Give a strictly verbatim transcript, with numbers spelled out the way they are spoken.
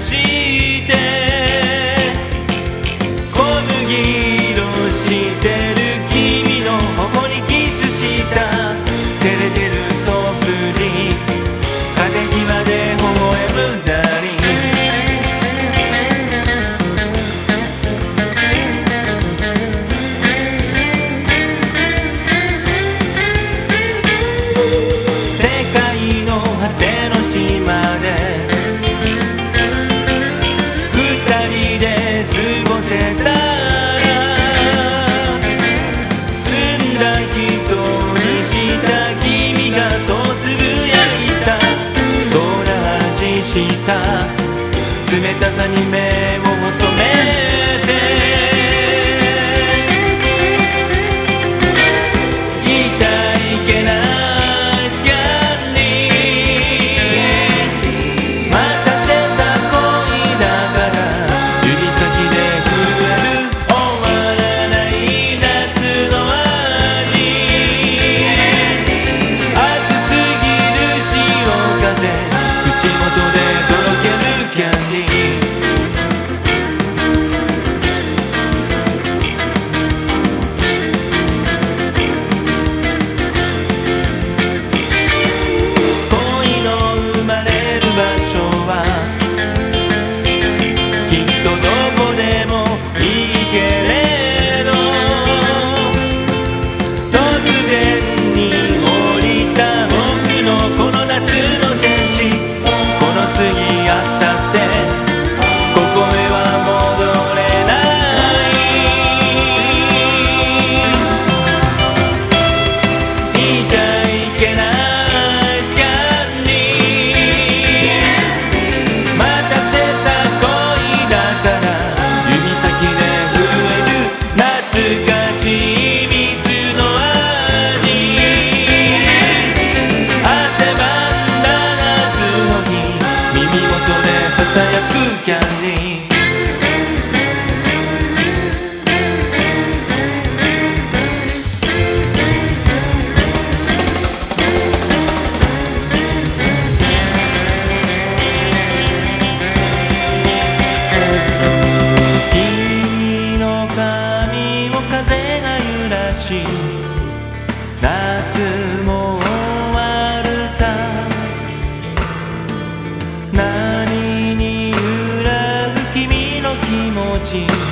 して小麦色してる君の頬にキスした照れてるそぶり風際で微笑むダーリン世界の果ての島でした冷たさに目を細めて痛いけないスキャンディ待たせた恋だから指先で震える終わらない夏の味熱すぎる潮風口元でキャンディー恋の生まれる場所はきっとどこでもいいけれど突然に降りた僕のこの夏の天使この次あったキャンディー君の髪を風が揺らし夏も終わるさ何に気持ち